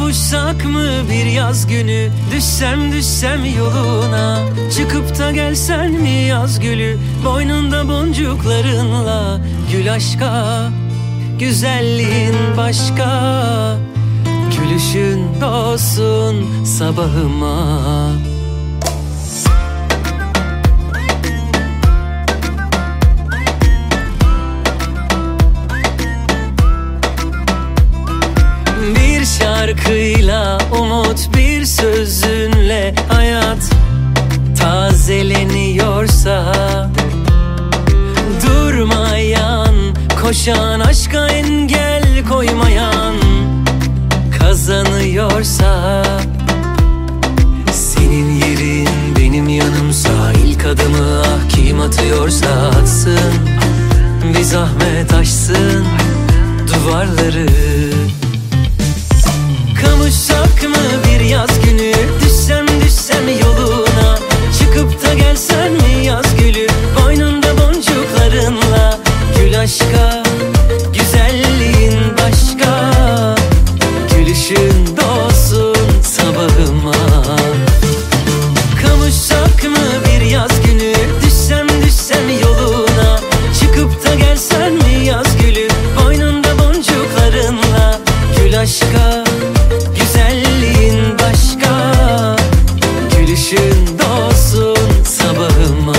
Kavuşsak mı bir yaz günü, düşsem yoluna, çıkıp da gelsen mi yaz gülü, boynunda boncuklarınla. Gül aşka, güzelliğin başka, gülüşün doğsun sabahıma. Bir şarkıyla umut, bir sözünle hayat tazeleniyorsa, durmayan, koşan, aşka engel koymayan kazanıyorsa, senin yerin benim yanımsa, ilk adımı ah kim atıyorsa atsın, bir zahmet aşsın duvarları. Kavuşsak mı bir yaz günü, düşsem yoluna, çıkıp da gelsen mi yaz gülü, boynunda boncuklarınla. Gül aşka, güzelliğin başka, gülüşün doğsun sabahıma. Kavuşsak mı bir yaz günü, düşsem yoluna, çıkıp da gelsen mi yaz gülü, boynunda boncuklarınla. Gül aşka, güzelliğin başka, gülüşün doğsun sabahıma.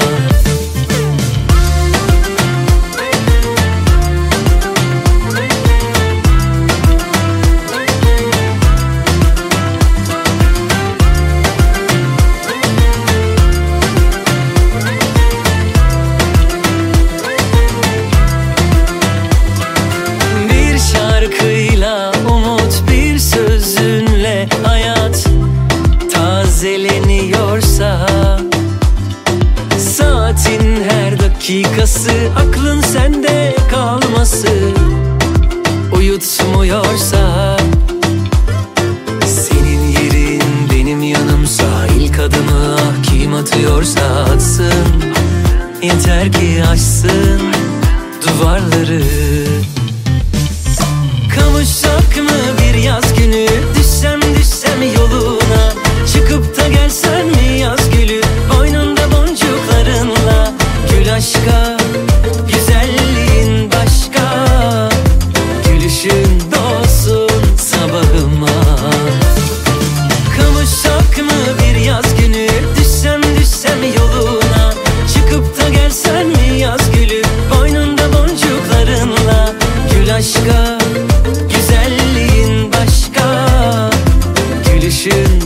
Bir şarkıyla umut, bir sözünle hayat tazeleniyorsa, saatin her dakikası aklın sende kalması uyutmuyorsa, senin yerin benim yanımsa, ilk adımı ah kim atıyorsa atsın, yeter ki aşsın duvarları. Kavuşsak mı bir yaz günü, düşsem yoluna, çıkıp da gelsen mi yaz gülü, boynunda boncuklarınla. Gül aşka, güzelliğin başka, gülüşün doğsun sabahıma. Kavuşsak mı bir yaz günü, düşsem yoluna, çıkıp da gelsen mi yaz gülü, boynunda boncuklarınla. Gül aşka, güzelliğin başka, gülüşün